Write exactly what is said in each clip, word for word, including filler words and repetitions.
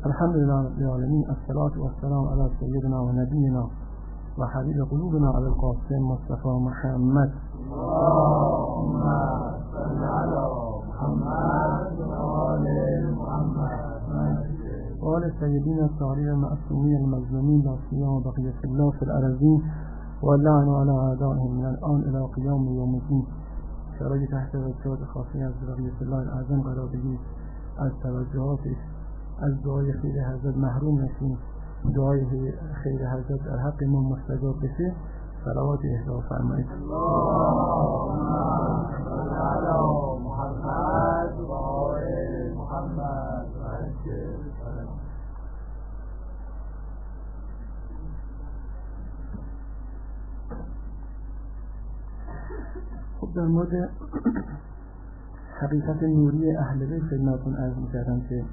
الحمد لله رب العالمين، الصلاة والسلام على سيدنا و نبینا و حبیب قلوبنا علی القاسم مصطفى محمد. اللهم صل على محمد و آل محمد و آل سیدین الطاهرین المعصومین المظلومین لا سیما بقیة الله فی الارضین و اللعن علی اعدائهم من الان الى قیام یوم الدین. شرایط تحت توجهات خاصی از بقیة الله الاعظم قرار بگیرید، از توجهاتش از دعای خیر حضرت محروم نشیم، دعای خیر حضرت در حق ما مستجاب بشه. صلوات اهدا فرمایید. اللهم صل علی محمد و آل محمد. خب در مورد حقیقت نوری اهل بیت خدمتتون عرض می‌کردم که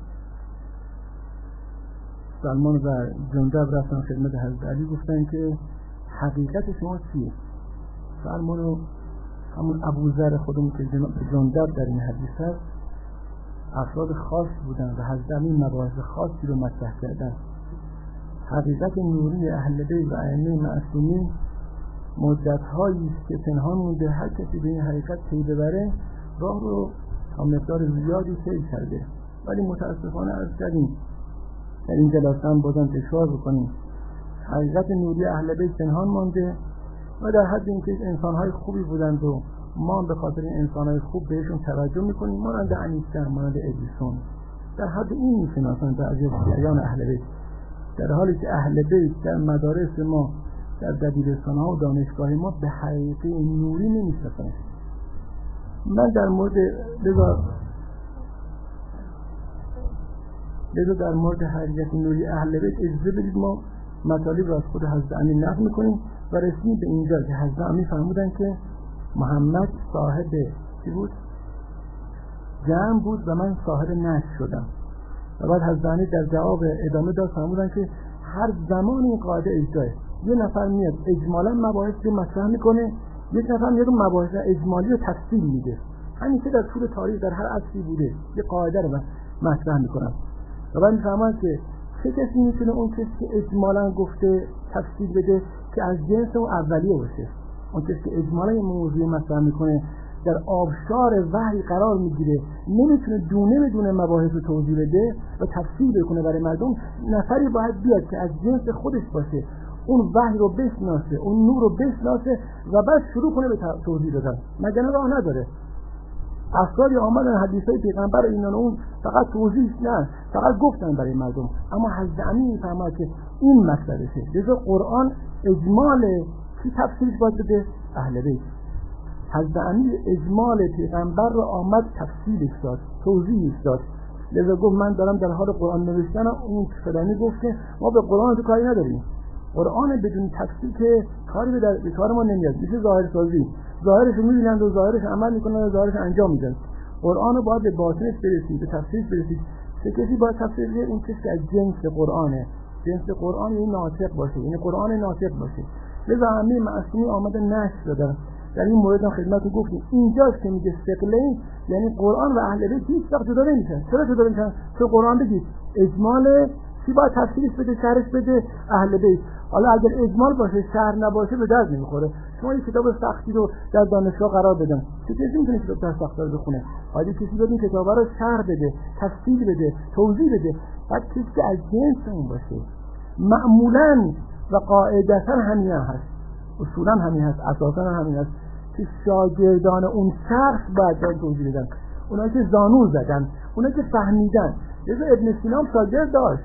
سلمان و جندب رفتن خدمت حضرت علی، گفتن که حقیقت شما چیه؟ سلمان رو همون ابوذر خودمون که جندب در این حدیث هست افراد خاص بودن و حضرت علی مباحث خاصی رو مطرح کردن. حقیقت نوری اهل بیت و ائمه معصومین مدت‌هایی است که پنهان مونده، هر کسی به این حقیقت پی ببره راه رو تا مقدار زیادی طی کرده، ولی متاسفانه عرض کردیم در این جلسه هم بازم تکرار بکنیم حقیقت نوری اهل بیت پنهان مانده و در حد اینکه انسان‌های خوبی بودند و ما به خاطر این انسان‌های خوب بهشون توجه می‌کنیم، مانند انیسکر، مانند ادیسون، در حد این می‌شناسن بعضی از شیعیان اهل بیت، در حالی که اهل بیت در مدارس ما، در دبیرستان‌ها و دانشگاه ما به حقیقت نوری نمی‌شناسن. من در مورد لذا لذا در مورد حقیقت نوری اهل بیت اجازه بدید ما مطالب را از خود حضرت علی نقل می‌کنیم و رسیدیم به اینجا که حضرت علی فرمودن که محمد صاحب چی بود؟ جمع بود و من صاحب نشر شدم. و بعد حضرت علی در جواب ادامه داد فرمودن که هر زمان این قاعده اجراه، یه نفر میاد اجمالا مباحث رو مطرح میکنه، یک نفر میاد مباحث اجمالی رو تفصیل میده. همیشه در طول تاریخ در هر عصری بوده، یه قاعده رو مطرح میکنن. و بعد میفهمن که چه کسی میتونه اون کسی که اجمالا گفته تفصیل بده که از جنس اون اولیه باشه. اون کسی که اجمالا یه موضوع مطرح میکنه در آبشار وحی قرار میگیره، نمیتونه دونه به دونه مباحث رو توضیح بده و تفصیل بکنه برای مردم. نفری باید بیاد که از جنس خودش باشه، اون وحی رو بشناسه، اون نور رو بشناسه و بعد شروع کنه به توضیح دادن. مگر راه نداره. افرادی آمدن حدیثای پیغمبر اینان اون فقط توضیح نه، فقط گفتن برای مردم، اما حضرت علی میفهمه که این مسئلهشه. لذا قرآن اجمال کی تفسیرش باید بده؟ اهل بیت. حضرت علی اجمال پیغمبر رو آمد تفسیرش داد، توضیحش داد. لذا گفت من دارم در حال قرآن نوشتنم، اون فلانی گفت که ما به قرآن تو کاری نداریم. قرآن بدون تفسیر که کاری به, به کار ما نمیاد، میشه ظاهر سازی. ظاهرش رو میبینند و ظاهرش عمل میکنند و ظاهرش انجام میدن. قرآن رو باید به باطنش برسید، به تفسیرش برسید. چه کسی باید تفسیر بده؟ اون کسی که از جنس قرآنه. جنس قرآن یعنی ناطق باشه، یعنی قرآن ناطق باشه. لذا همه معصومی آمده نشر دادن. در این مورد هم خدمتتون گفتیم اینجاست که میگه ثقلین، یعنی قرآن و اهل بیت هیچ وقت جدا نمیشن. چرا جدا نمیشن؟ چون قرآن بگید اجمال کی باید تفسیرش بده، شرحش بده؟ اهل بیت. حالا اگر اجمال باشه شرح نباشه به درد نمیخوره. شما یک کتاب سختی رو در دانشگاه قرار بدن، چه کسی میتونه کتاب در سخت رو بخونه؟ باید کسی بیاد این کتابا رو شرح بده، تفصیل بده، توضیح بده. بعد کسی که از جنس اون باشه. معمولاً و قاعدتاً همین هست، اصولاً همین هست، اساساً همین هست که شاگردان اون شخص باید توضیح بدن. اونایی که زانو زدن، اونایی که فهمیدن. لذا ابن سینا هم شاگرد داشت.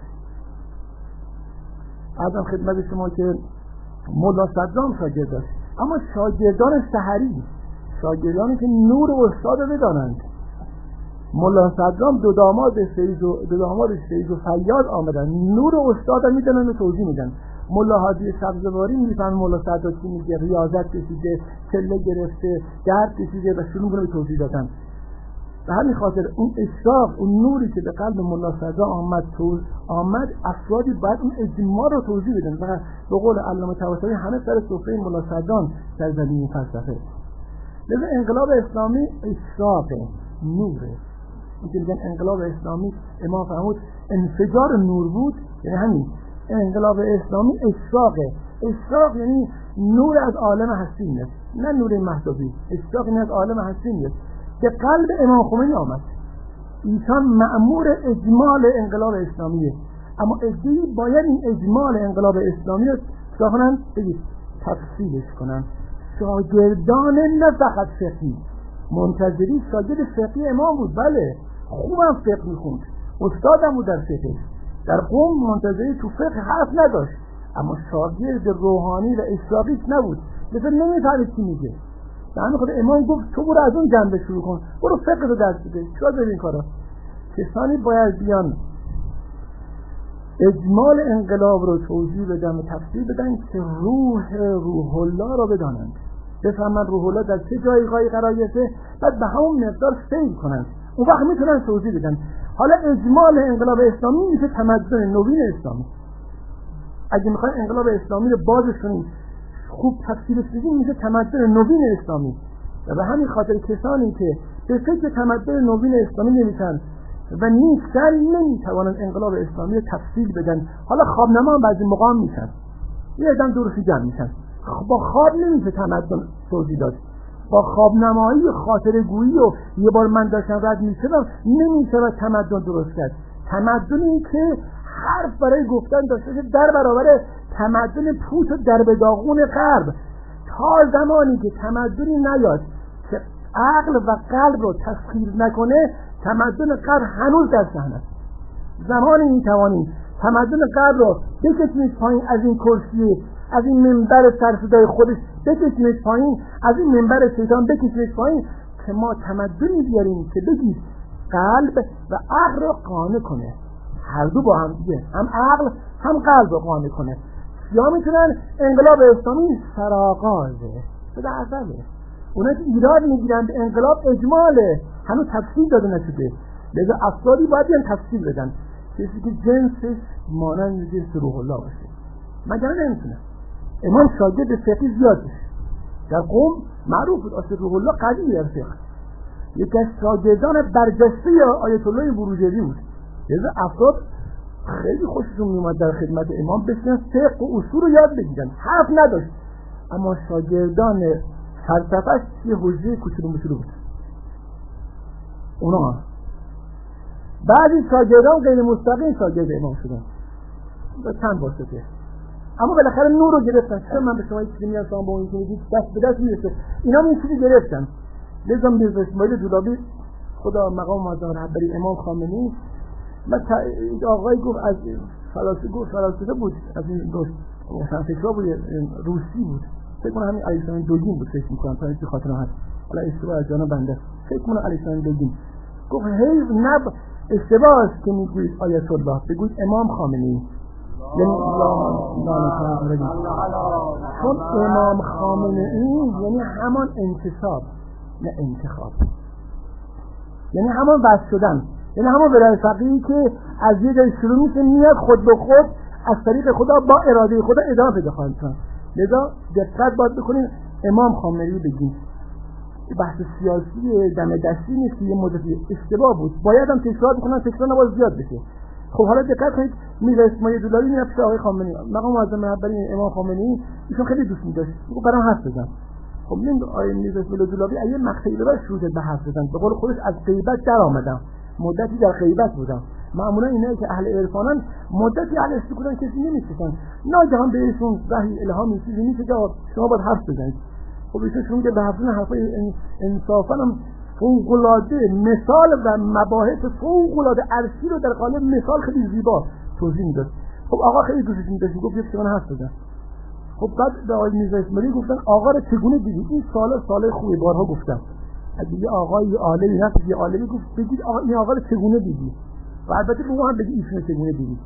ازم خدمت شما که مولا صدرام شاگرد داشت، اما شاگردان سحری، شاگردانی که نور و استاد رو بدانند. مولا صدرام دو داماد فیض و دو دامادش فیض و فیاض آمدن، نور و استاد رو میدونن و توضیح میدن. مولا حاجی سبزواری میفهمه مولا صدرام چی میگه، ریاضت کشیده، چله گرفته، درد کشیده و شروع کنه به توضیح دادن. به همین خاطر اون اشراق، اون نوری که به قلب مولا صدرا آمد تو آمد افرادی باید اون اجماع رو توضیح بدن. فقط به قول علامه طباطبایی همه سر سفره مولا صدران در زمین فلسفه. لذا انقلاب اسلامی اشراق نوره. اینکه میگن انقلاب اسلامی امام فرمود انفجار نور بود، یعنی همین انقلاب اسلامی اشراقه. اشراق یعنی نور از عالم هستی میاد، نه نور مهدوی. اشراق یعنی از عالم هستی میاد که قلب امام خمینی آمد. ایشان مأمور اجمال انقلاب اسلامیه، اما ادعی باید این اجمال انقلاب اسلامی رو چرا کنن؟ بگید تفصیلش کنن. شاگردان نه فقط فقهی، منتظری شاگرد فقهی امام بود، بله خوبم فقه میخوند، استادم بود در فقه، در قم منتظری تو فقه حرف نداشت، اما شاگرد روحانی و اشراقیش نبود، مثل نمیفهمید چی میگه. در خود امام گفت تو برو از اون جنبه شروع کن، برو فقه رو درس بده. چرا داری این کارا؟ کسانی باید بیان اجمال انقلاب رو توضیح بدن و تفسیر بدن که روح روح الله را بدانند، بفهمن روح الله در چه جایگاهی قرار گرفته، بعد به همون مقدار فهم کنند، اون وقت میتونن توضیح بدن. حالا اجمال انقلاب اسلامی میشه تمدن نوین اسلامی. اگه میخواین انقلاب اسلامی رو بازش کنید، خوب تفسیرش بدین، میشه تمدن نوین اسلامی. و به همین خاطر کسانی که به فکر تمدن نوین اسلامی نمیشن و نیستن نمیتوانند انقلاب اسلامی رو تفصیل بدن. حالا خوابنما بعضی مقام میشن، یه ادم دورشی جمع میشن، با خواب نمیشه تمدن توضیح داد، با خوابنمایی و خاطره گویی و یه بار من داشتم رد میشدم نمیشه و تمدن درست کرد. تمدنی که حرف برای گفتن داشته در برابر تمدن پوچ و در به داغون غرب، تا زمانی که تمدنی نیاد که عقل و قلب رو تسخیر نکنه، تمدن غرب هنوز در صحنه. زمانی میتوانیم تمدن غرب رو بکشیم پایین از این کرسی، از این منبر سرصدای خودش بکشیم پایین، از این منبر شیطان بکشیم پایین، که ما تمدنی بیاریم که بگید قلب و عقل رو قانع کنه، هر دو با هم دیگه، هم عقل هم قلب رو قانع کنه. یا میتونن انقلاب اسلامی سرآغازه، صدا عزله. اونا که ایراد میگیرن به انقلاب اجماله، هنوز تفصیل داده نشده، لذا افرادی باید بیان تفصیل بدن، کسی که جنسش مانند جنس روح الله باشه. مگر نمیتونه. امام شاگرد فقهی زیاد باشه، در قم معروف بود اصل روح الله قدیم در فقه، یکی از شاگردان برجسته آیت الله بروجردی بود. لذا افراد خیلی خوششون میومد در خدمت امام بشینن فقه و اصول رو یاد بگیرن. حرف نداشت، اما شاگردان فلسفه‌اش یه حجره کوچولو موچولو بود. اونا بعضی شاگردان غیر مستقیم شاگرد امام شدن با چند واسطه، اما بالاخره نور رو گرفتن. چون من به شما یه چیزی میگم، شما با اون که میگید دست به دست میرسه، اینا هم این چیزی گرفتن. لذا میرزا اسماعیل دولابی خدا مقام معظم رهبری امام خامنه‌ای، من آقای گفت از فلاسفه گفت فلاسفه بود، از این دوست فلسفه بود، روسی بود، فکر کنم همین الیکساندر دوگین بود، فکر می‌کنم تا اینکه خاطرم هست، حالا اشتباه از جانب بنده، فکر کنم الیکساندر دوگین گفت حیف نب اشتباه است که میگویید آیت الله، بگویید امام خامنه‌ای، یعنی الله چون امام خامنه‌ای یعنی همان انتصاب نه انتخاب، یعنی همان بس شدن، یعنی همون ولایت فقیهی که از یه جای شروع میشه میاد خود به خود از طریق خدا با اراده خدا ادامه پیدا خواهد کرد. لذا دقت باید بکنیم امام خامنه‌ای بگیم. بحث سیاسی دم دستی نیست که یه مدتی اشتباه بود، باید هم تکرار بکنن، تکرار نباید زیاد بشه. خب حالا دقت کنید، میرزا اسماعیل دولابی میاد پیش آقای خامنه‌ای، مقام معظم رهبری امام خامنه‌ای، ایشون خیلی دوست می‌داشت، میگه برام حرف بزن. خب من آقای میرزا اسماعیل دولابی یه مقطعی براش شروع کرد به حرف زدن، به قول خودش از غیبت در آمدم، مدتی در غیبت بودم. معمولا اینایی که اهل عرفانن مدتی اهل سکوتن، کسی نمی‌شناسن، ناگهان بهشون وحی الهامی چیزی میشه که شما باید حرف بزنید. خب ایشون شروع کرد به حرف زدن، حرفای انصافاً هم فوق‌العاده مثال و مباحث فوق‌العاده عرشی رو در قالب مثال خیلی زیبا توضیح میداد. خب آقا خیلی دوستش می‌داشت، گفت یک من حرف بزن. خب بعد به آقای میرزا اسماعیلی گفتن آقا رو چگونه دیدید؟ این سوال سوال خوبه، بارها گفتم. اگه یه آقای عالمی هست، یه عالمی گفت بگید آقا این آقا رو چگونه دیدی؟ و البته به اون هم بگید ایشون چگونه دیدی.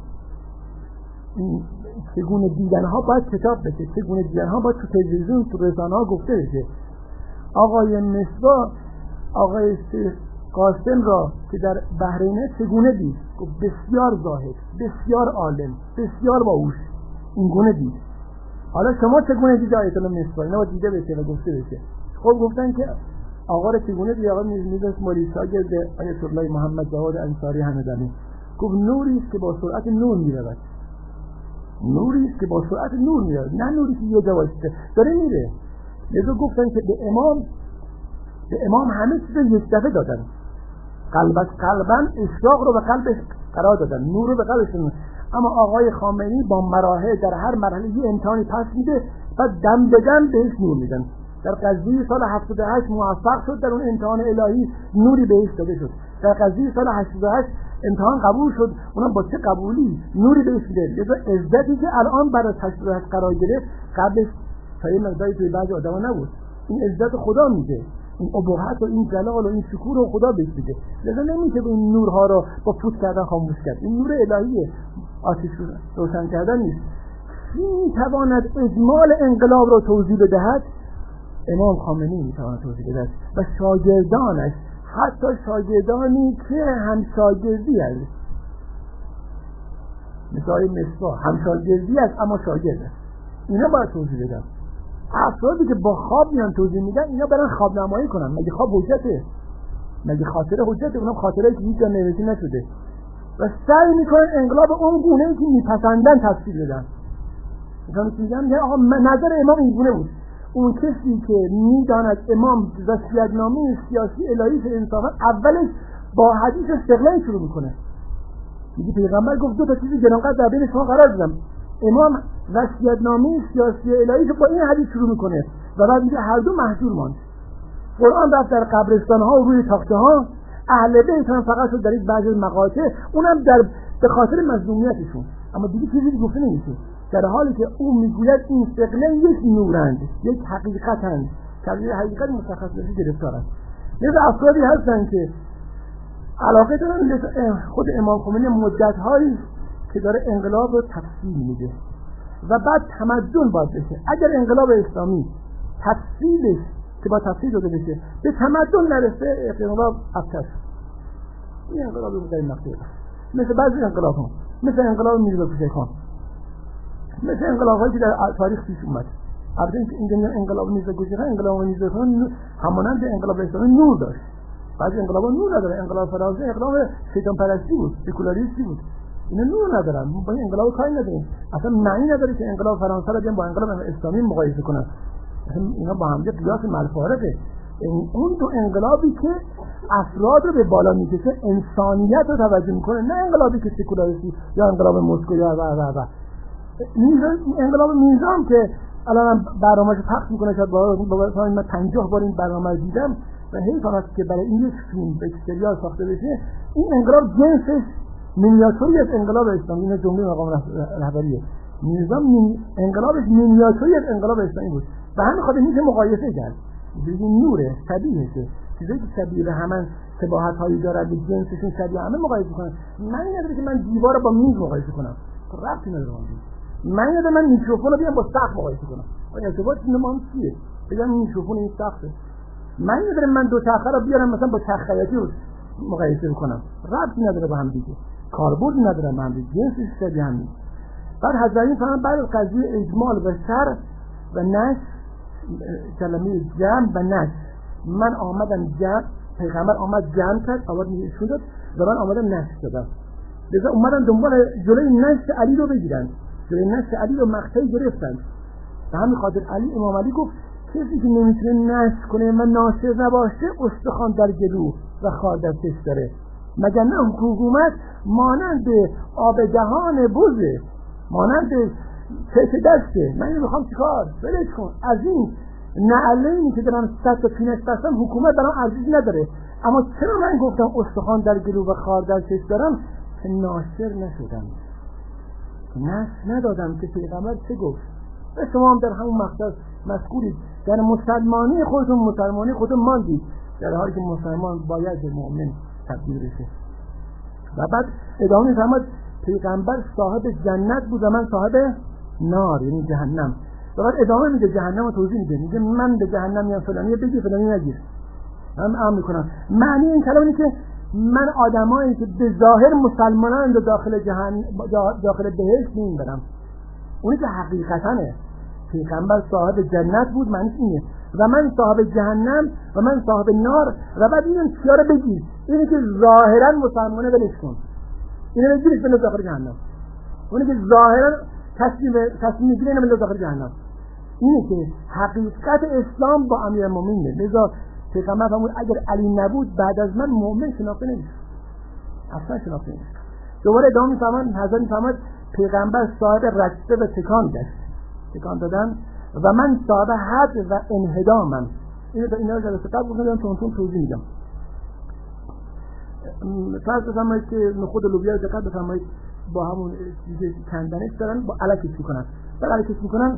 این چگونه دیدن ها باید کتاب بشه، چگونه دیدن ها باید تو تلویزیون تو رسانه ها گفته بشه. آقای مصباح آقای شیخ قاسم را که در بحرین چگونه دید؟ گفت بسیار زاهد، بسیار عالم، بسیار باهوش، این گونه دید. حالا شما چگونه دیدید آیت الله مصباح؟ اینا باید دیده بشه و گفته بشه. خب گفتن که آقا رو چگونه دیگه آقا میرزا اسماعیلی شاگرد آیت الله محمد جواد انصاری همدانی گفت نوری است که با سرعت نور میرود، نوری است که با سرعت نور میرود، نه نوری که یه جا وایسته داره میره. لذا گفتن که به امام به امام همه چیز یک دفعه دادن، قلبش قلبن اشراق رو به قلبش قرار دادن، نور رو به قلبش دادن. اما آقای خامنه‌ای با مراحل در هر مرحله یه امتحانی پس میده، بعد دم به دم بهش نور میدن. در قضیه سال هفتاد و هشت موفق شد، در اون امتحان الهی نوری بهش داده شد. در قضیه سال هشتاد و هشت امتحان قبول شد، اونم با چه قبولی نوری بهش میده. لذا عزتی که الان برای هشتاد و هشت قرار گرفت قبلش تا یه مقداری توی بعضی آدما نبود. این عزت خدا میده، این ابهت و این جلال و این شکوه رو خدا بهش میده. لذا نمیشه به این نورها رو با فوت کردن خاموش کرد. این نور الهیه، آتش روشن کردن نیست. کی میتواند اجمال انقلاب رو توضیح بدهد؟ امام خامنه‌ای میتواند توضیح بدهد و شاگردانش، حتی شاگردانی که هم شاگردی هست، مثال مصباح هم شاگردی است اما شاگرد است، اینا باید توضیح بدن. افرادی که با خواب میان توضیح میدن اینا برن خواب نمایی کنن. مگه خواب حجته؟ مگه خاطره حجته؟ اونم خاطره‌ای که هیچ جا نوشته نشده و سعی میکنن انقلاب اون گونه‌ای که میپسندن تفسیر بدن. مثلا میگن آقا نظر امام این گونه بود. اون کسی که میداند امام وصیت‌نامه سیاسی الهی به انصافا اولش با حدیث استقلال شروع میکنه. میگه پیغمبر گفت دو تا چیز گرانقدر در بین شما قرار دادم. امام وصیت‌نامه سیاسی الهی رو با این حدیث شروع میکنه و بعد میگه هر دو محجور ماند. قرآن رفت در قبرستان‌ها و روی تاخته‌ها، اهل بیت هم فقط شد در این بعضی مقاطع، اونم در به خاطر مظلومیتشون. اما دیگه چیزی گفته نمیشه، در حالی که او میگوید این استقلال یک نورند، یک حقیقتند که از حقیقت مشخص بشه گرفتارند. لذا افرادی هستن که علاقه دارن، خود امام خمینی مدت‌هایی که داره انقلاب رو تفصیل میده و بعد تمدن باید بشه. اگر انقلاب اسلامی تفصیلش که با تفصیل داده بشه به تمدن نرسه، انقلاب افکار این انقلاب رو در نقطه مثل بعضی انقلاب ها، مثل انقلاب میرزا کوچک خان، مثل انقلاب هایی که در تاریخ پیش اومد. البته این انقلاب میرزا کوچک خان، انقلاب میرزا خان همانند انقلاب اسلامی نور داشت. بعضی انقلاب ها نور نداره. انقلاب فرانسه انقلاب شیطان پرستی بود، سکولاریستی بود. اینا نور ندارن، با این انقلاب کاری نداریم. اصلا معنی نداره که انقلاب فرانسه رو بیان با انقلاب اسلامی مقایسه کنن. اینا با هم دیگه قیاس ملفارقه. اون تو انقلابی که افراد رو به بالا میکشه، انسانیت رو توجه میکنه، نه انقلابی که سکولاریستی یا انقلاب مسکو یا و و و انقلاب میزان که الان برنامه‌اش پخش میکنه. شاید باور من پنجاه بار این برنامه رو دیدم و حیف است که برای این یک فیلم به سریال ساخته بشه. این انقلاب جنسش مینیاتوری از انقلاب اسلامی. این جمله مقام رهبریه. نظام انقلابش مینیاتوری از انقلاب اسلامی بود و همین خاطر میشه مقایسه کرد. ببین نوره طبیعیه، چیزایی که شبیه به همن شباهت‌هایی داره، به جنسشون شبیه همه مقایسه کنن. من نداره که من دیوار رو با میز مقایسه کنم، ربطی نداره. من نداره من میکروفون رو بیام با سقف مقایسه کنم. آیا ارتباط این ما چیه؟ بگم میکروفون این سقفه. من نداره من دو چرخه رو بیارم مثلا با چرخ خیاطی رو مقایسه کنم، ربطی نداره با هم دیگه، کاربردی نداره با هم دیگه، جنسش شبیه هم نیست. بعد حضرت فرمان بعد از قضیه اجمال و شر و نش، کلمه جمع و نش، من آمدم جمع، پیغمبر آمد جمع کرد، آمد نشون داد و من آمدم نش دادم. لذا اومدن دنبال جلوی نش علی رو بگیرن، جلوی نش علی رو مقطعی گرفتن. به همین خاطر علی امام علی گفت کسی که نمیتونه نش کنه و ناصر نباشه استخوان در گلو و خار در چشم داره. مگر نه حکومت مانند آب دهان بزه، مانند چه دسته. من اینو میخوام چیکار؟ ولش کن. از این نعلینی که دارم صد تا پینش بستم حکومت برام ارزش نداره. اما چرا من گفتم استخوان در گلو و خار در چشم دارم؟ که ناصر نشدم، نش ندادم که پیغمبر چه گفت. و شما هم در همون مقصد مسئولید. در مسلمانی خودتون مسلمانی خودتون ماندید، در حالی که مسلمان باید به مؤمن تبدیل بشه. و بعد ادامه فرمود پیغمبر صاحب جنت بود و من صاحب نار، یعنی جهنم. و بعد ادامه میده جهنم رو توضیح میده، میگه من به جهنم میام فلانی بگی فلانی نگیر، من امر میکنم. معنی این کلام اینه که من آدمایی که به ظاهر مسلمانان رو داخل جهنم داخل بهشت نمیبرم. اونی که حقیقتاًه پیغمبر صاحب جنت بود معنیش اینه. و من صاحب جهنم و من صاحب نار و بعد این کیا رو بگیر؟ اینی که ظاهرا مسلمانه ولش کن، اینو بگیرش بنداز داخل جهنم. اونی که ظاهرا تصمیم تصمیم میگیره اینو بنداز داخل جهنم. اینه که حقیقت اسلام با امیرالمومنین. لذا پیغمبر فرمود اگر علی نبود بعد از من مؤمن شناخته نمیشه، اصلا شناخته نمیشه. دوباره ادامه میفهمن حضرت میفهمد پیغمبر صاحب رشته و تکان گشت، تکان دادن و من صاحب حد و انهدامم. اینو تا اینا رو جلسه قبل گفتم، تون تون توضیح میدم. فرض بفرمایید که نخود لوبیا رو دقت بفرمایید با همون چیز کندنش دارن با الکش میکنن، بعد الکش میکنن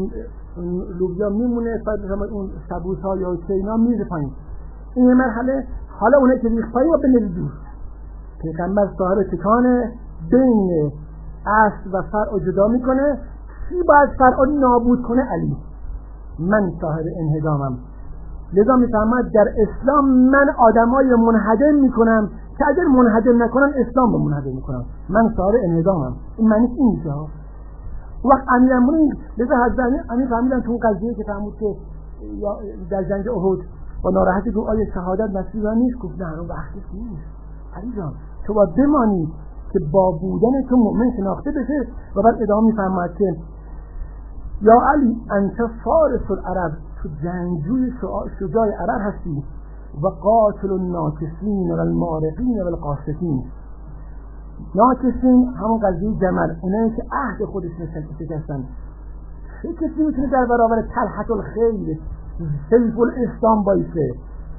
لوبیا میمونه، بعد بفرمایید اون سبوس ها یا چینا میره پایین. این مرحله حالا اونایی که ریخت پایین رو بندازید دور. پیغمبر صاحب تکانه بین اصل و فرع جدا میکنه. کی باید فرع نابود کنه؟ علی. من صاحب انهدامم. لذا میفهمد در اسلام من آدمای منهدم میکنم که اگر منهدم نکنن اسلام به منهدم میکنم. من صاحب انهدامم. این معنی این میشه. وقت امیرالمومنین لذا حضرت امیر فهمیدن تو اون قضیه که فهمود که در جنگ احد با ناراحتی گفت آیا شهادت نصیب نیست؟ گفت نه اون وقتی نیست. علی جان تو باید بمانی که با بودن تو مؤمن شناخته بشه. و بعد ادامه میفرماید که یا علی انت فارس العرب، تو جنگجوی شجاع عرب هستی و قاتل الناکسین و المارقین و القاسطین. ناکسین همون قضیه جمل، اونایی که عهد خودش شکستن. چه کسی میتونه در برابر طلحة الخیر سیف الاسلام بایسته؟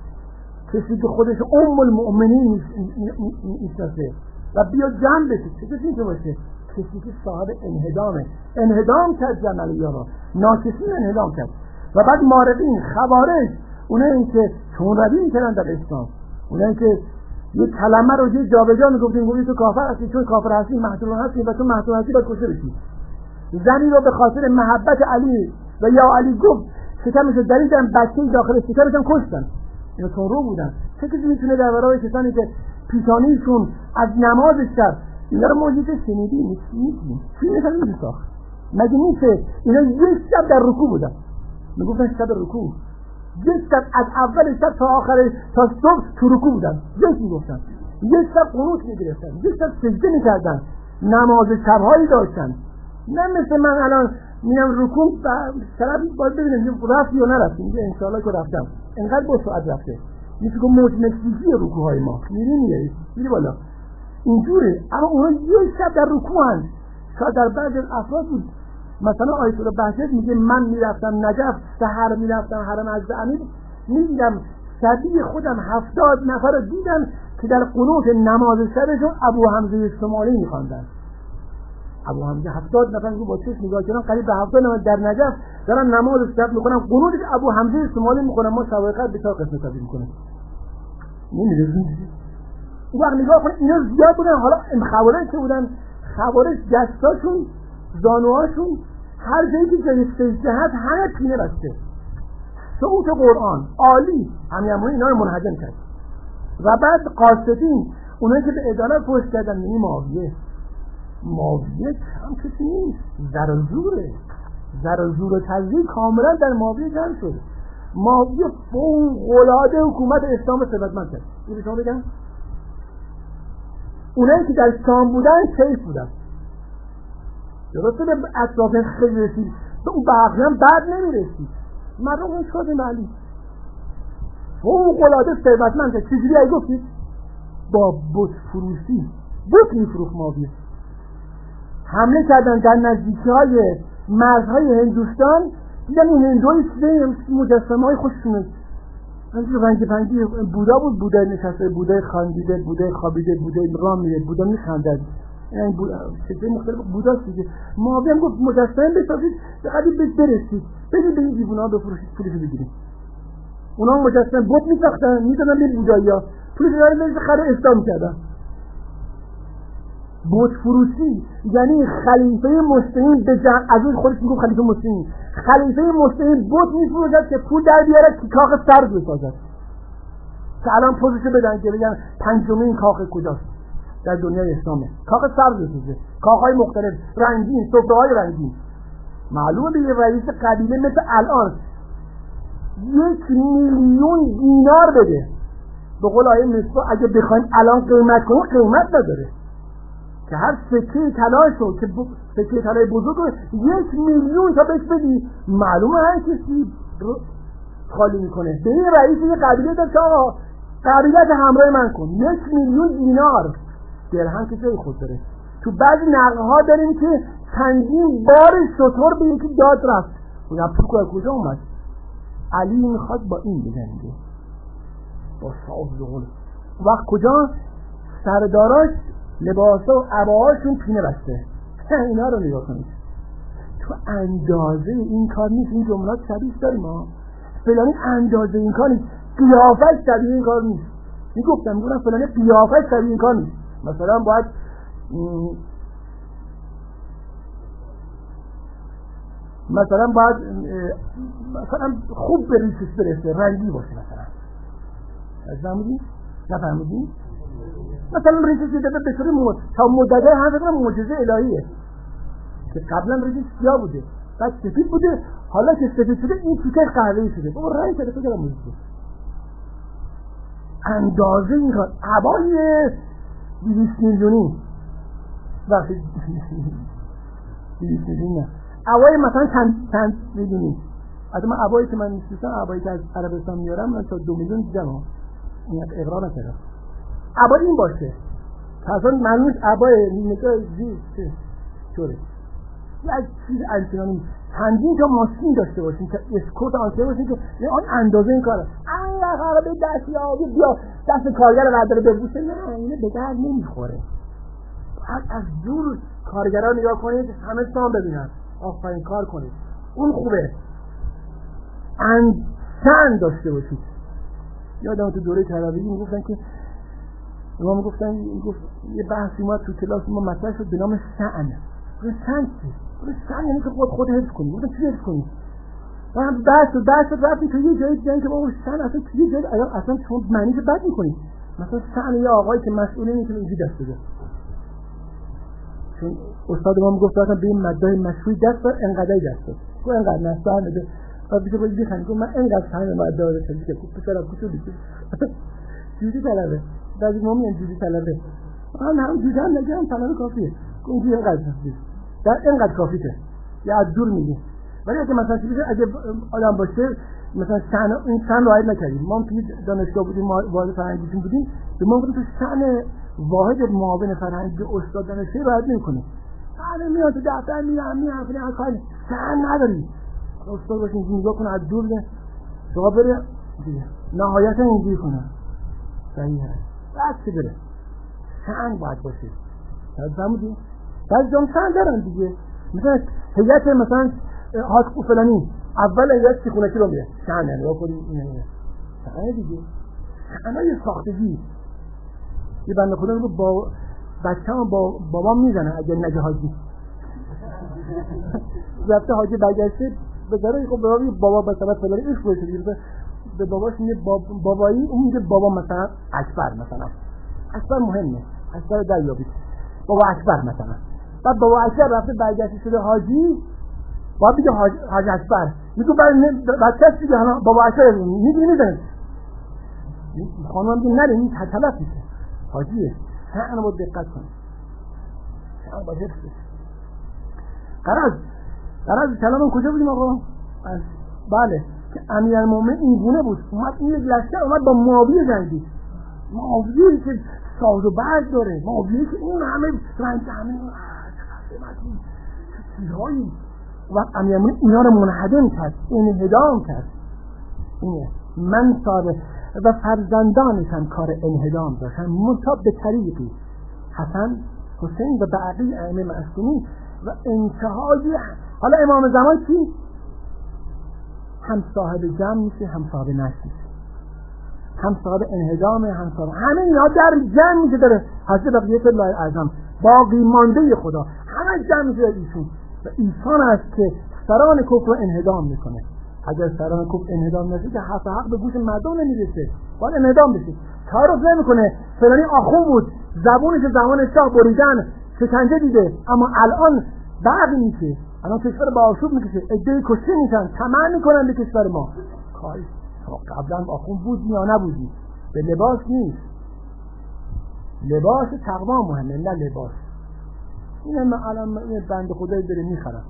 کسی که خودش ام المؤمنین میشناسه و بیا جمع بشه. چه کسی که باشه؟ کسی که صاحب انهدامه. انهدام کرد جملیه را، ناکسین انهدام کرد. و بعد مارقین خوارج، اونایی که چون روی میکنن در اسلام، اونایی که یک کلمه رو جای جابجا میگفتین، گفتی تو کافر هستی، چون کافر هستی محتوم هستی و تو محتوم هستی باید کشته بشی. زنی رو به خاطر محبت علی و یا علی گفت شکمش رو دریدن، بچه داخل شکمش هم کشتن. اینا چون رو بودن. چه کسی میتونه در برابر کسانی که پیشانیشون از نماز شب اینا رو موجود شنیدی نیست نیست چی مثلا این ساخت مگه نیسته؟ اینا یک شب در رکوع بودن، میگفتن شب رکوع، یک شب از اول شب تا آخر تا صبح تو رکوع بودن، یک میگفتن، یک شب قنوت میگرفتن، یک شب سجده میکردن، نماز شبهایی داشتن. نه مثل من الان میرم رکوع و طرف باید ببینم رفت یا نرفت، میگه انشاءالله که رفتم، انقدر با ساعت رفته. میشه که موج مکسیکی رکوع های ما میری میری میری بالا اینجوره. اما اونا یک شب در رکوع هست. شاید در بعض افراد بود، مثلا آیت الله بهجت میگه من میرفتم نجف، سحر میرفتم حرم عزیز امیر، میدیدم شبیه خودم هفتاد نفر رو دیدم که در قنوت نماز شبشون ابو حمزه شمالی میخواندن. ابو حمزه هفتاد نفر رو با چشم نگاه کردن، قریب به هفتاد نفر در نجف دارن نماز شب میکنن، قنوت ابو حمزه شمالی میخونن. ما شب قدر به چهار قسمت تقسیم میکنیم. نمیدونید اون وقت نگاه کنید اینا زیاد بودن. حالا این خوارج که بودن، خوارج دستاشون زانوهاشون هر جایی که جلسته هست همه پینه بسته، صوت قرآن عالی، همین اینا رو منهدم کرد. و بعد قاسطین، اونایی که به عدالت پشت کردن، یعنی معاویه. معاویه کم کسی نیست، زر و زوره، زر و زور و تزریق کاملا در معاویه جمع شده. معاویه فوق‌العاده حکومت اسلام ثروتمند کرد. این شما بگم اونایی که در شام بودن کیف بودن، درسته به اطراف خیلی رسید، به اون بقیه هم بعد نمی رسید. مردم اون شده علی فوق‌العاده ثروتمند کرد. چجوری ای گفتید؟ با بت فروشی، بت میفروخت معاویه. حمله کردن در نزدیکی های مرزهای هندوستان، دیدن این هندوهای سیده مجسمه های خوششونه، همچنین رنگ پنگی بودا بود، بودا نشسته، بودا خاندیده، بودا خوابیده، بودا راه میره، بودا میخندد، این چیزای مختلف بوداست دیگه. معاویه هم گفت مجسمه بسازید قدیم بهش برسید، بدید به این دیوونا بفروشید پولش بگیرید. اونا مجسمه بت میساختن میدادن به بودایا، پولش رو برای خرید اسلام کردن. بت فروشی یعنی خلیفه مستقیم به جمع، از اون خودش میگفت خلیفه مستقیم، خلیفه مستقیم بت میفروشد که پول در بیاره که کاخ سرد بسازد، که الان پوزشو بدن که بگن پنجمین کاخ کجاست در دنیای اسلامه، کاخ سرد بسازه، کاخهای مختلف رنگین، سفره‌های رنگین. معلومه به یه رئیس قبیله مثل الان یک میلیون دینار بده. به قول آیه مصباح اگه بخوایم الان قیمت کنیم قیمت نداره که هر سکه طلاشو که ب... سکه طلای بزرگ رو یک میلیون تا بهش بدی، معلومه هر کسی رو خالی میکنه. به این رئیس یه قبیله داشت آقا قبیلت همراه من کن، یک میلیون دینار. درهم که جای خود داره. تو بعضی نقله ها داریم که چندین بار شطور به یکی داد رفت. اون پول از کجا اومد؟ علی میخواد با این بجنگه، با ساز و قول. وقت کجا سرداراش لباسا و عباهاشون پینه بسته. اینا رو نگاه کنید، تو اندازه این کار نیست. این جملات شبیه داریم ها، فلانی اندازه این کار نیست، قیافش شبیه این کار نیست. میگفتم میگفتم فلانی قیافش شبیه این کار نیست. مثلا باید مثلا باید مثلا خوب به ریشش برسه، رنگی باشه مثلا. فهمیدی؟ نفهمیدی؟ مثلا ریشش دیده به طور مد تا مدده هم فکر کنم معجزه الهیه که قبلا ریشش سیاه بوده بعد سفید بوده، حالا که سفید شده این تیکه قهوه‌ای شده. بابا رنگ شده فکر کنم موجزه. اندازه این کار عبای دویست میلیونی وقتی دویست میلیونی نه عبای مثلا چند چند میلیونی. از من عبایی که من میشناسم عبایی که از عربستان میارم من تا دو میلیون دیدم. این اقرار نکردم. عبای این باشه که اصلا معلومش عبای نگاه زیر چه چوره یک چیز انچنانی چندین تا ماشین داشته باشین که اسکورت آنچه باشین که آن اندازه این کاره. این قراره به دست یا بیا دست کارگر رو برداره ببوسه. نه اینه به درد نمیخوره. باید از دور کارگرها نگاه کنید، همه سام ببینن، آفرین کار کنید، اون خوبه. انچند داشته باشید. یادم تو دوره طلبگی میگفتن که ما میگفتن میگفت یه بحثی ما تو کلاس ما مطرح شد به نام شأن. شأن چی؟ شأن یعنی که خود خود حفظ کنی. گفتن چی حفظ کنی؟ من بحث و بحث رفتیم تو یه جایی دیدن که بابا شأن اصلا تو یه جایی اصلا شما معنیش بد می‌کنی. مثلا شأن یه آقایی که مسئول اینه که اینجوری دست بده. چون استاد ما میگفت اصلا به این مدای مشروعی دست بر انقدای دست بده. کو انقدر نه شأن بده. بعد دیگه باید بخنی که من انقدر شأن مدای داره که پسرا کوچو دیگه. جوری طلبه. بعضی مومی اینجوری طلبه. من هم جوری هم نگم طلبه کافیه. اینجوری انقدر کافیه. در اینقدر کافیه. یا از دور میگه. ولی اگه مثلا چیزی اگه آدم باشه مثلا شأن این شأن رعایت نکردیم. ما توی دانشگاه بودیم، ما وارد فرهنگیتون بودیم، به ما گفتن تو شأن واحد معاون فرهنگی استاد دانشگاهی رعایت نمی‌کنی. بعد میاد تو دفتر میاد میاد فلان کار شأن نداری. استاد باشه اینجوری نگاه کنه از دور نه. شما بره دیگه. نهایت اینجوری کنه. صحیح هست. بعد چه بره؟ شأن باید باشه. فهمیدی؟ بعضی جام شأن دارن دیگه. مثلا هیئت مثلا حاکم فلانی اول هیئت سیخونکی رو میره. شأن نگاه کنید اینه. شأن دیگه. شأنای ساختگی. یه بنده خدا میگه با بچه‌ام با بابام میزنه اگه نگه حاجی. رفته حاجی برگشته بذاره خب بابا بابا مثلا فلانی ایش باشه. به باباش میگه بابایی، اون میگه بابا مثلا اکبر مثلا. اکبر مهمه. اکبر دریابید. بابا اکبر مثلا. بعد بابا اکبر رفته برگشته شده حاجی. بابا میگه حاج حاج اکبر. میگه بعد بچه‌ش میگه بابا اکبر میگه میزنه. خانم میگه نره این تلف میشه. حاجیه. شأن رو دقت کن. شأن با حفظ. قرض. قرض کلام کجا بودیم آقا؟ بله. که امیرالمومنین اینگونه بود، اومد این یک لشکر اومد با معاویه جنگید. معاویه که ساز و برگ داره، معاویه که اون همه رنج همه چیزهایی و امیرالمومنین اینا رو منهدم کرد، انهدام کرد. اینه من صاحب و فرزندانش هم کار انهدام داشتن مطابق به طریقی حسن حسین و بقیه ائمه معصومین و انتهای. حالا امام زمان کی؟ هم صاحب جمع میشه، هم صاحب نشر میشه، هم صاحب انهدام، هم صاحب همه اینا در جمع میشه. داره حضرت بقیت الله اعظم باقی مانده خدا همه جمع میشه در ایشون و ایشان است که سران کفر انهدام میکنه. اگر سران کفر انهدام نشه که حق حق به گوش مردم نمیرسه، باید انهدام بشه. تعارف نمیکنه فلانی آخون بود زبونش زمان شاه بریدن شکنجه دیده اما الان بعد میشه، الان کشور با آشوب میکشه، عده‌ای کشته میشن، طمع میکنن به کشور ما. خواهی قبلا آخون بود یا نبودی، به لباس نیست. لباس تقوا مهمه نه لباس. اینه من الان این بنده خدایی بره میخرم،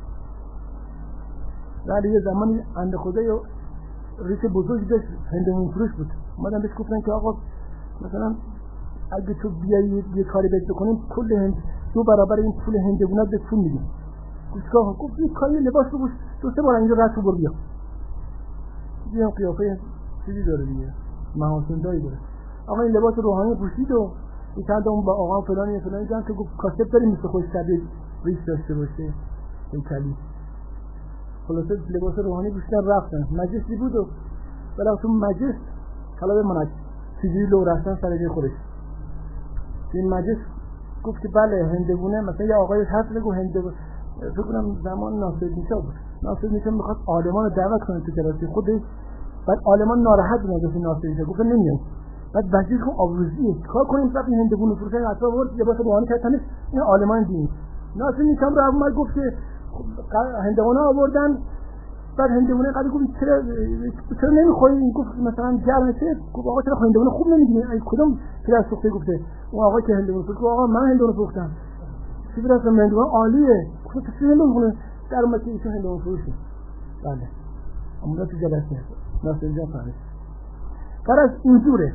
ولی یه زمانی بنده خدایی ریش بزرگی داشت هندمون فروش بود، اومدن بهش گفتن که آقا مثلا اگه تو بیایی یه کاری بهت بکنیم کل هند دو برابر این پول هندوونات به پول میدیم. گفت که گفت یه کاری لباس بپوش دو سه بار اینجا رفت و برو بیا. یه قیافه چیزی داره دیگه، محاسندایی داره. آقا این لباس روحانی پوشید و این چند اون با آقا فلانی فلانی جان که گفت کاسب داریم مثل خوش طبیعی ریش داشته باشه این کلی. خلاصه لباس روحانی پوشیدن رفتن مجلسی بود و بلا تو مجلس حالا بماند چیزی لو رفتن سر جای خودش. این مجلس گفت که بله هندوونه، مثلا یه آقای هست بگو هندو فکر کنم زمان ناصرالدین شاه بود، ناصرالدین شاه میخواد عالمان رو دعوت کنه تو کلاس خودش، بعد عالمان ناراحت بود از ناصرالدین شاه گفت نمیام، بعد وزیر گفت آبروزیه کار کنیم رفتیم هندوونه فروشن اطراف آورد لباس روحانی کردنش این عالمان دین. ناصرالدین شاه رو اومد گفت که هندوونه آوردن، بعد هندوونه قضیه گفت چرا چرا نمیخوری؟ گفت مثلا گرمه چه؟ گفت آقا چرا هندوونه خوب نمیگیری؟ ای کدوم پدر سوخته؟ گفته اون آقا که هندوونه فروخت. آقا من هندوونه فروختم. چی برای اصلا هندوونه عالیه. گفت چه هندوونه؟ در اومد که ایشون هندوونه فروشه. بله اما تو جلسه ناصر جان فهمید فرض اینجوره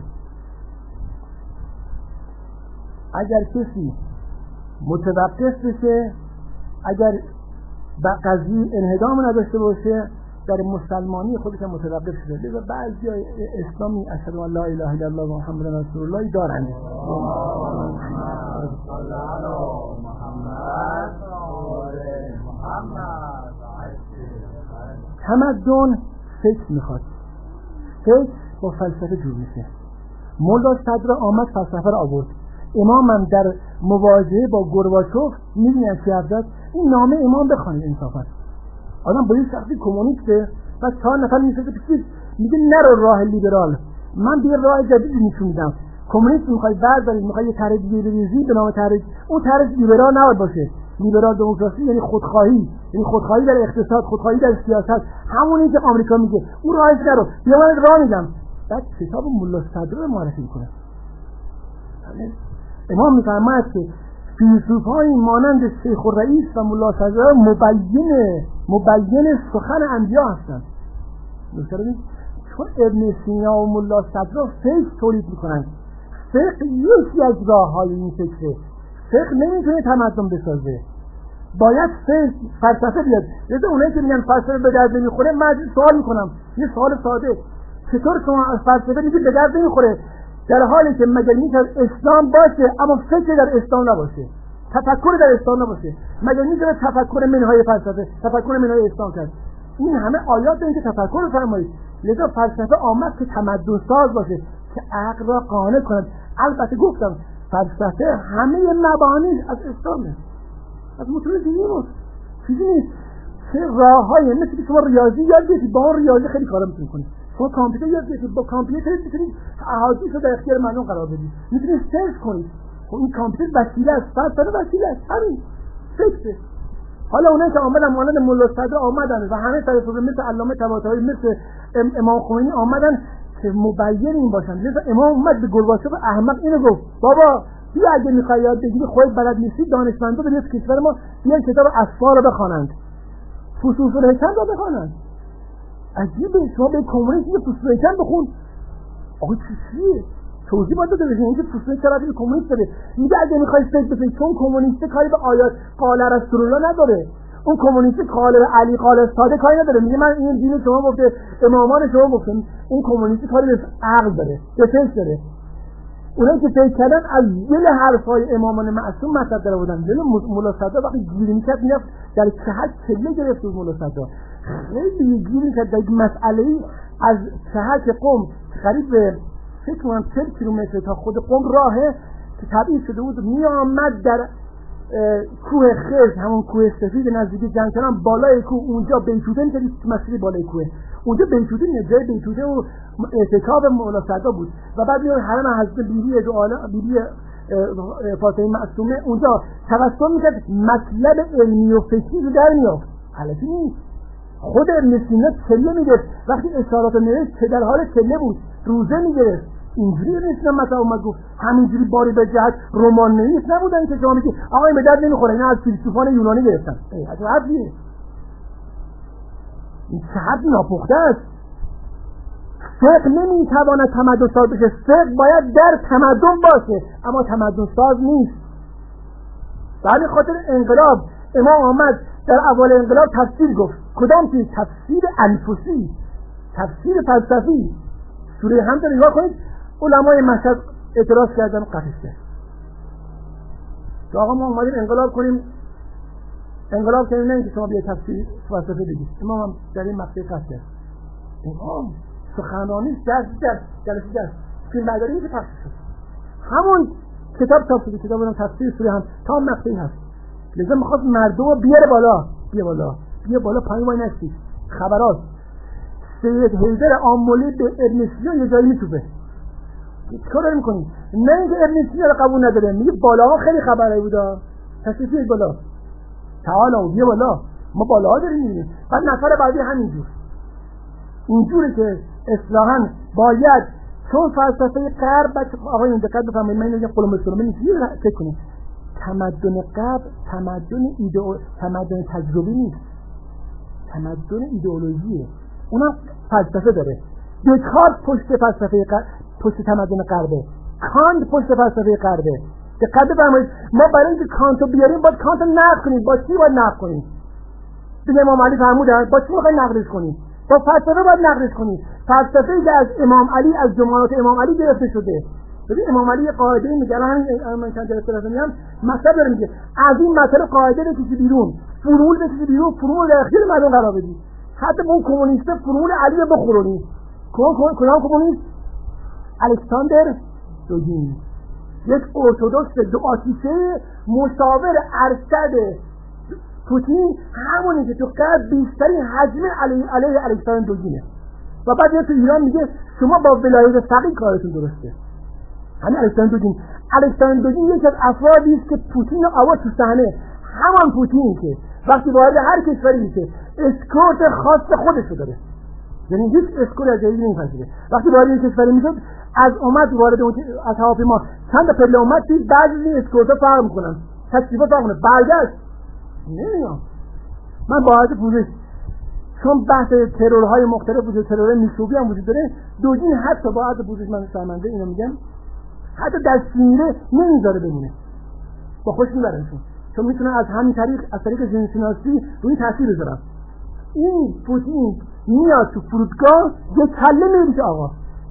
اگر کسی متوقف بشه، اگر با قضیه انهدام نداشته باشه در مسلمانی خودش هم متوقف شده. لذا بعضی اسلامی اشهد ان لا اله الا الله و محمد رسول الله دارند. تمدن فکر میخواد، فکر با فلسفه جور میشه. مولا صدر آمد فلسفه رو آورد. امام هم در مواجهه با گورباچوف میبینن چی حرف زد. این نامه امام بخوانید انصافا. آدم با این شخصی کمونیسته و چهار نفر میشه پیشید میگه نرو راه لیبرال، من بیا راه جدیدی نشون میدم. کمونیست میخوای بردارید، میخوای یه طرح دیگه بریزی به نام طرح، اون طرح لیبرال نباید باشه. لیبرال دموکراسی یعنی خودخواهی، یعنی خودخواهی در اقتصاد، خودخواهی در سیاست، همونی که آمریکا میگه. اون راهش نرو، بیا من راه میدم. بعد کتاب مولا صدر رو معرفی میکنه. امام میفرماید که فیلسوفانی مانند شیخ الرئیس و مولا صدر مبین مبین سخن انبیا هستند. مثلا چون ابن سینا و مولا صدر فکر تولید میکنن. فقه یکی از راههای این فکره. فقه نمیتونه تمدن بسازه، باید فقه فلسفه بیاد. لذا اونایی که میگن فلسفه به درد نمیخوره، من سوال میکنم یه سوال ساده، چطور شما از فلسفه میگید به درد نمیخوره در حالی که مگر میشه اسلام باشه اما فکر در اسلام نباشه، تفکر در اسلام نباشه؟ مگر میشه تفکر منهای فلسفه، تفکر منهای اسلام کرد؟ این همه آیات این که تفکر رو فرمایید. لذا فلسفه آمد که تمدن ساز باشه، که عقل را قانع کند. البته گفتم فلسفه همه مبانی از اسلامه، از متون دینی بود، چیزی نیست. چه راههایی مثل که شما ریاضی یاد بگیرید، با اون ریاضی خیلی کارا میتونید کنید. شما کامپیوتر یاد بگیرید، با کامپیوتر میتونید احادیث رو در اختیار مردم قرار بدید، میتونید سرچ کنید. خب این کامپیوتر وسیله است، فلسفه وسیله است، همین فکره. حالا اونایی که آمدن مانند مولا صدر آمدن و همه طرفدار مثل علامه طباطبایی مثل امام خمینی آمدن که مبین این باشن. لذا امام اومد به گورباچوف احمق اینو گفت بابا بیا اگه میخوای یاد بگیری خودت بلد نیستی، دانشمندا به نصف کشور ما بیان کتاب اصفار رو بخوانند، فصوص الحکم رو بخوانند. عجیبه شما به کمونیست یه فصوص الحکم بخون. آقا چیه؟ توضیح باید بده بشه اینکه فصوص چرا کمونیست داره. میگه اگه میخوای فکر بکنی، چون کمونیست کاری به آیات قال رسول الله نداره، اون کمونیست قال به علی قال ساده کاری نداره. میگه من این دین شما گفته، امامان شما گفتن. اون کمونیست کاری به عقل داره، به فکر داره. اونایی که فکر کردن از دل حرفای امامان معصوم مطلب در آوردن. دل مولا صدر وقتی گیر میکرد میرفت در چهت چله گرفت بود مولا صدر. خیلی گیر میکرد در مسئله‌ای از چهت قم قریب فکر کنم چهل کیلومتر تا خود قم راهه که تبعید شده بود. می آمد در کوه خرج، همون کوه سفید نزدیک جنگلان، بالای کوه اونجا بیتوده می‌کرد. مسیر بالای کوه اونجا بیتوده نه، جای بیتوده و اعتکاف مولا صدر بود. و بعد میاد حرم حضرت بیبی دو عالم بیبی فاطمه معصومه اونجا توسل می‌کرد، مطلب علمی و فکری رو در می‌آورد. البته نیست خود ابن سینا چله میگرفت وقتی اشارات نوشت که در حال چله بود، روزه میگرفت. اینجوری ابن سینا مثلا اومد گفت همینجوری باری به جهت رمان نویس نبودن که شما میگی آقا این به درد نمیخوره، اینا از فیلسوفان یونانی گرفتن. ای حتی حرفیه، این چه حرف ناپخته است. فقه نمیتواند تمدن ساز بشه، فقه باید در تمدن باشه اما تمدن ساز نیست. به همین خاطر انقلاب امام آمد در اول انقلاب تفسیر گفت. کدام چیز؟ تفسیر انفسی، تفسیر فلسفی. سوره حمد رو نگاه کنید، علمای مشهد اعتراض کردن و قطعش کرد که آقا ما اومدیم انقلاب کنیم. انقلاب کنیم نه که شما بیا تفسیر فلسفه بگید. امام هم در این مقطع قطع کرد. امام سخنرانی درس درس جلسه درس فیلم برداری میشه پخش شد. همون کتاب تفسیر کتاب اون تفسیر سوره هم تا مقطعی هست. لذا میخواد مردم رو بیاره بالا، بیا بالا بیا بالا پایین وای نشید. خبرات سید حیدر آملی به ابن سینا یه جایی میتوبه. چیکار داری میکنی؟ نه اینکه ابن سینا رو قبول نداره، میگه بالاها خیلی خبرایی بودا، تشریف بیارید بالا، تعالی بیا بالا، ما بالاها داریم میبینیم. بعد نفر بعدی همینجور اینجوری که اصلاحاً باید چون فلسفه غرب بچه آقای این دقت بفرمایید، من میگم قلم مسلمه نیست، یه فکر کنید تمدن غرب تمدن ایدئو تمدن تجربی نیست، تمدن ایدئولوژیه. اونم فلسفه داره. دکارت پشت فلسفه غرب، پشت تمدن غربه. کانت پشت فلسفه غربه. دقت بفرمایید، ما برای اینکه کانتو بیاریم باید کانتو نقد کنیم. با چی باید نقد کنیم؟ دیگه امام علی فرمودن با چی میخواید نقدش کنیم؟ با فلسفه باید نقدش کنیم. فلسفه‌ای که از امام علی، از جملات امام علی گرفته شده. ببین امام علی قاعده میگه، الان من چند جلسه رفتم میگم مطلب داره میگه از این مطلب قاعده بکشی بیرون، فرمول بکشی بیرون، فرمول در اختیار مردم قرار بدی. حتی اون کمونیست فرمول علی رو بخورونی. کدام کمونیست؟ الکساندر دوگین، یک ارتدوکس دو آتیشه مشاور ارشد پوتین، همونی که تو غرب بیشترین حجم علیه علیه الکساندر دوگینه. و بعد یه تو ایران میگه شما با ولایت فقیه کارتون درسته. همین الکساندر دوگین، الکساندر دوگین یکی از افرادی است که پوتین رو آورد تو صحنه. همان پوتینی که وقتی وارد هر کشوری میشه اسکورت خاص خودش رو داره، یعنی هیچ اسکورت از جایی نمیپذیره. وقتی وارد یک کشوری میشه از اومد وارد اون از هواپیما چند تا پله اومد دید بعضی اسکورت‌ها فرق میکنن، تکلیفا فرق میکنه، برگشت نمیام. من با حالت پوزش چون بحث ترورهای مختلف وجود، ترور میشوبی هم وجود داره، دوگین حتی با حالت پوزش من شرمنده اینو میگم حتی در سینه نمیذاره بمونه، با خوش میبرنشون، چون میتونه از همین طریق از طریق زنشناسی روی تاثیر بذارن. این پوتین میاد تو فرودگاه یه کله میریشه آقا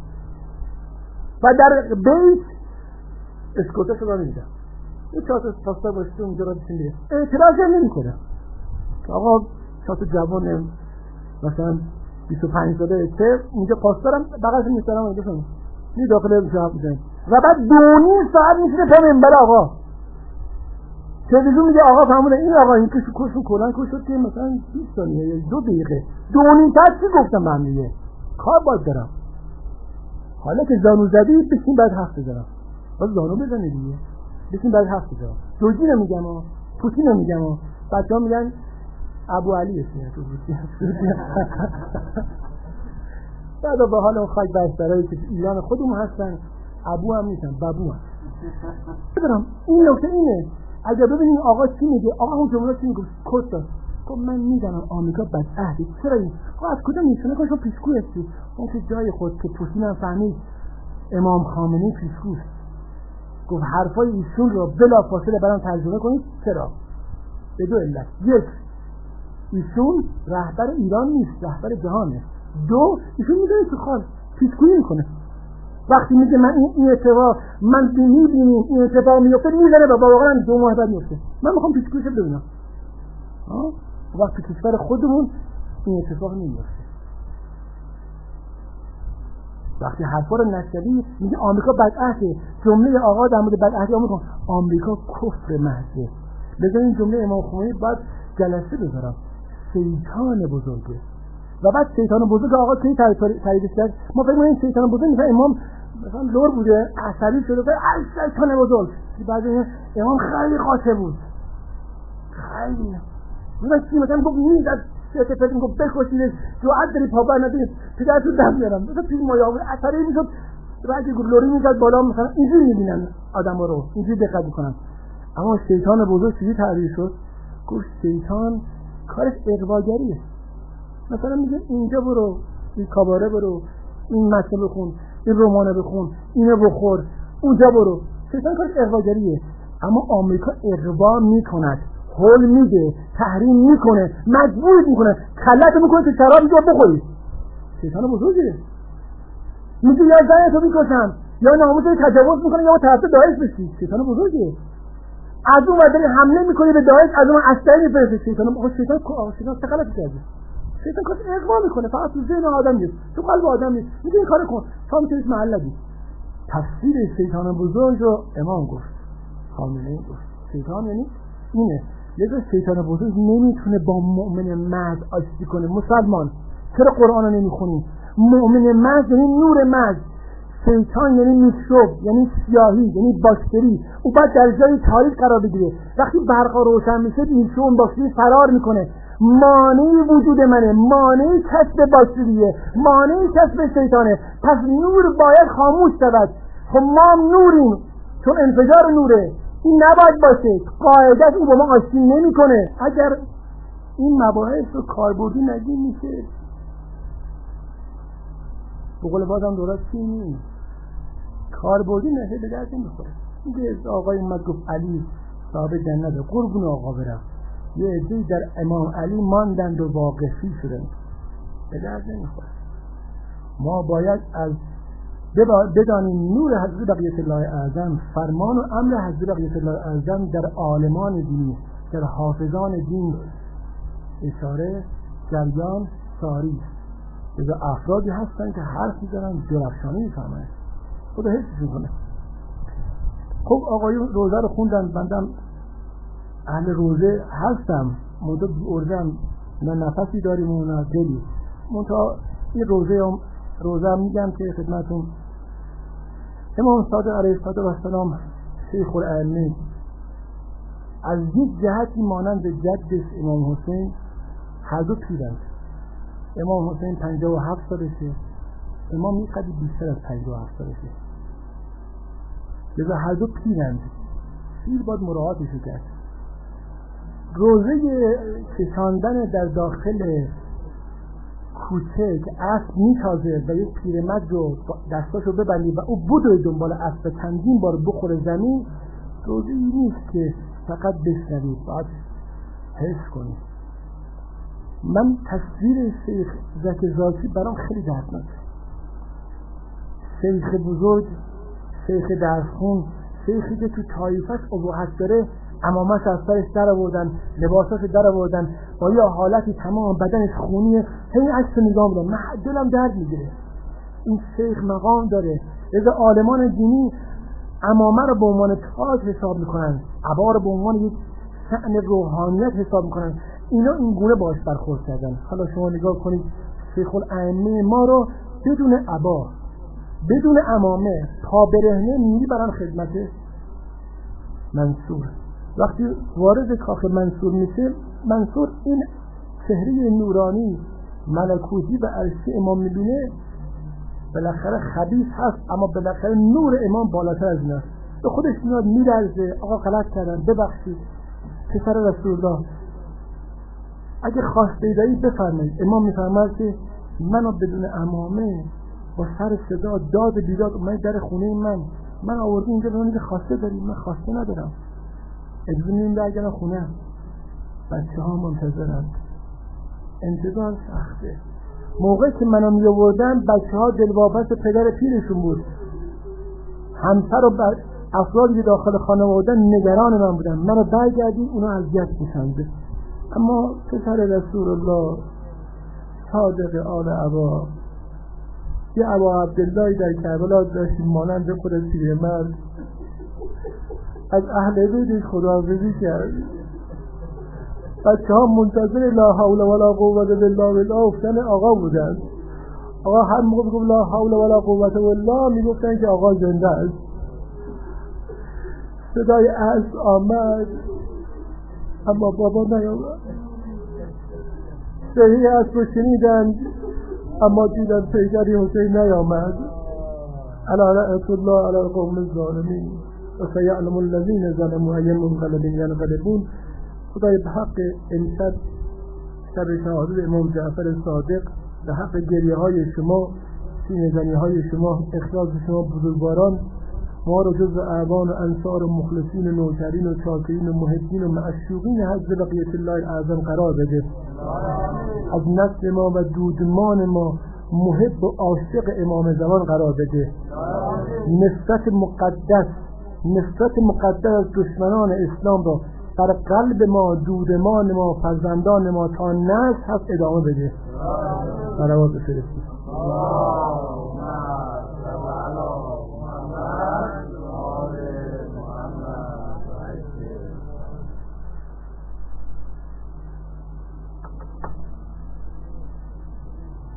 و در بیت اسکوتش رو میدن یه چهار تا پاستا باشه اونجا را بسیم بیره، اعتراض نمی کنه آقا چهار تا جوان مثلا بیست و پنج ساله چه اینجا پاستا رو بغلش میسترم اینجا شما می داخل شهاب میزنید و بعد دونی ساعت میشینه پا منبر آقا تلویزیون میگه آقا فهمونه این آقا این کشو کشو کلان کش شد که مثلا بیست ثانیه یا دو دقیقه دونی تا چی گفتم من دیگه کار باید دارم. حالا که زانو زدی بشین بعد حرف بزنم، باز زانو بزنی دیگه بشین بعد حرف بزنم. دوجی نمیگم ها، پوتین نمیگم ها، بچه‌ها میگن ابو علی اسمه تو پوتین. بعد به حال اون خاک بسترایی که ایران خودمون هستن ابو هم نیستن بابو هم. بدارم این نکته اینه اگر ببینیم آقا چی میگه، آقا اون جمله چی میگه کستا خب من میدونم آمریکا بدعهده چرا این آقا از کجا میشونه که شما پیشگو هستی اون که جای خود که پوتین هم فهمید امام خامنه‌ای پیشگوست گفت حرفای ایشون رو بلا فاصله برام ترجمه کنید. چرا؟ به دو علت. یک، ایشون رهبر ایران نیست، رهبر جهانه. دو، ایشون میدونه تو خال پیشگویی میکنه. وقتی میگه من این این اتفاق من میبینیم این اتفاق میفته میزنه و واقعا دو ماه بعد میفته. من میخوام پیشگویی ببینم. ها؟ وقتی کشور خودمون این اتفاق نمیفته. وقتی حرفا رو نشنوی میگه آمریکا بدعهده، جمله آقا در مورد بدعهدی آمریکا آمریکا کفر محضه. لذا این جمله امام خمینی باید جلسه بذارم شیطان بزرگه و بعد شیطان بزرگ آقا کی تعریفش کرد؟ ما فکر می‌کنیم شیطان بزرگ مثلا امام مثلا لور بوده عصبی شده به ای شیطان بزرگ، بعد امام خیلی قاطع بود خیلی مثلا چی مثلا گفت میزد چه پدر میگفت بکشید جوعت داری پابر ندید پدرتون دم میارم مثلا فیلم های آور اثری میشد بعد گلوری میزد بالا مثلا اینجوری میبینن آدما رو اینجوری دقت میکنن. اما شیطان بزرگ چیزی تعبیر شد گفت شیطان کارش اغواگریه. مثلا میگه اینجا برو این کاباره برو این متن بخون این رمان بخون اینو بخور اونجا برو. شیطان کارش اغواگریه. اما آمریکا اغوا میکند هول میده تحریم میکنه مجبور میکنه کلت میکنه که شراب اینجا بخوری. شیطان بزرگه. میگه یا زنتو میکشم یا ناموسو تجاوز میکنه یا طرف داعش بشی. شیطان بزرگه. از اون وقتی حمله میکنه به داعش از اون اسلحه میفرسته. شیطان آقا شیطان آقا شیطان چه غلطی کرده؟ شیطان کاش اغوا میکنه فقط تو ذهن آدم نیست تو قلب آدم نیست. میگه این کارو کن تا میتونی محل ندی. تفسیر شیطان بزرگ رو امام گفت خامنه‌ای گفت شیطان یعنی اینه. لذا شیطان بزرگ نمیتونه با مؤمن مرد آشتی کنه. مسلمان چرا قرآن رو نمیخونی؟ مؤمن مرد یعنی نور مرد. شیطان یعنی میکروب یعنی سیاهی یعنی باکتری. او باید در جای تاریک قرار بگیره. وقتی برق روشن میشه میکروب باکتری فرار میکنه. مانعی وجود منه مانعی کسب باکتریه مانعی کسب شیطانه. پس نور باید خاموش شود. خب ما نوریم چون انفجار نوره این نباید باشه. قاعدت او با ما آشتی نمیکنه. اگر این مباحث رو کاربردی نگیم میشه بقول بازم درست چی نیست کاربردی نشه به درد نمیخوره. میگه آقای اومد گفت علی صاحب جنت قربون آقا برم یه عده‌ای در امام علی ماندند و واقفی شدند به درد نمیخوره. ما باید از بدانیم نور حضرت بقیت الله اعظم فرمان و امر حضرت بقیت الله اعظم در عالمان دینی در حافظان دین اشاره جریان ساری لذا افرادی هستن که حرف میزنن درفشانی میفهمن خدا حفظشون کنه. خب آقایون روزه رو خوندن بندم اهل روزه هستم منطقه بی ارزم نه نفسی داریم و نه دلی منطقه این روزه هم روزه هم میگم که خدمتون امام صادق علیه السلام شیخ الائمه از یک جهتی مانند جدش امام حسین هر دو پیرند. امام حسین پنجاه و هفت سالشه امام یک قدری بیشتر از پنجاه و هفت سالشه لذا هر دو پیرند. پیر باید مراعاتشو کرد. روزه کشاندن در داخل کوچه که اسب میتازه و یک پیرمرد رو دستاشو ببندی و او بدوی دنبال اسب چندین بار بخوره زمین روزه ای نیست که فقط بشنوید باید حس کنید. من تصویر شیخ زکی زاکی برام خیلی دردناکه. شیخ بزرگ شیخ درسخون شیخی که تو طایفش ابهت داره عمامش از سرش در آوردن لباساش در آوردن با یه حالتی تمام بدنش خونیه هی عکس نگاه میدن من دلم درد میگیره. این شیخ مقام داره. لذا عالمان دینی عمامه رو به عنوان تاج حساب میکنن عبا رو به عنوان یک شأن روحانیت حساب میکنن. اینا این گونه باش برخورد کردن. حالا شما نگاه کنید شیخ الائمه ما رو بدون عبا بدون عمامه پا برهنه میری برن خدمت منصور. وقتی وارد کاخ منصور میشه منصور این چهره نورانی ملکوتی و عرشی امام میبینه بالاخره خبیث هست اما بالاخره نور امام بالاتر از ایناست. به خودش میاد میلرزه آقا غلط کردم ببخشید پسر رسول الله اگه خواسته داری بفرمایید. امام میفرماید که منو بدون عمامه با سر صدا داد بیداد اومد در خونه من من آوردی اینجا به من میگه خواسته داری من خواسته ندارم اجازه میدیم برگردم خونه بچه ها منتظرند. انتظار سخته. موقعی که منو می آوردن بچه ها دلواپس پدر پیرشون بود. همسر و افرادی که داخل خانه بودن نگران من بودن منو برگردی اونا اذیت میشند. اما پسر رسول الله صادق آل عبا یه ابا عبدالله در کربلا داشتیم مانند خود پیرمرد از اهل بیتش خداحافظی کرد. بچه ها منتظر لا حول ولا قوت الا بالله افتن آقا بودن. آقا هر موقع میگفت لا حول ولا قوت الا بالله میگفتن که آقا زنده است. صدای اسب آمد اما بابا نیامد. صحیح است و شنیدند اما دیدند پیگری حسین نیامد. الا لعنة الله علی القوم الظالمین و سیعلم الذین ظلموا ای منقلب ینقلبون. خدای به حق امشب شب شهادت امام جعفر صادق، به حق گریه های شما، سینه زنی های شما، اخلاص شما بزرگواران، ما رو جز اعوان و انصار و مخلصین و نوکرین و چاکرین و محبین و معشوقین حضرت بقیت الله الاعظم قرار بده. از نسل ما و دودمان ما محب و عاشق امام زمان قرار بده. نسبت مقدس نسبت مقدس از دشمنان اسلام را در قلب ما، دودمان ما، فرزندان ما تا نسل هست ادامه بده. صلوات بفرستید.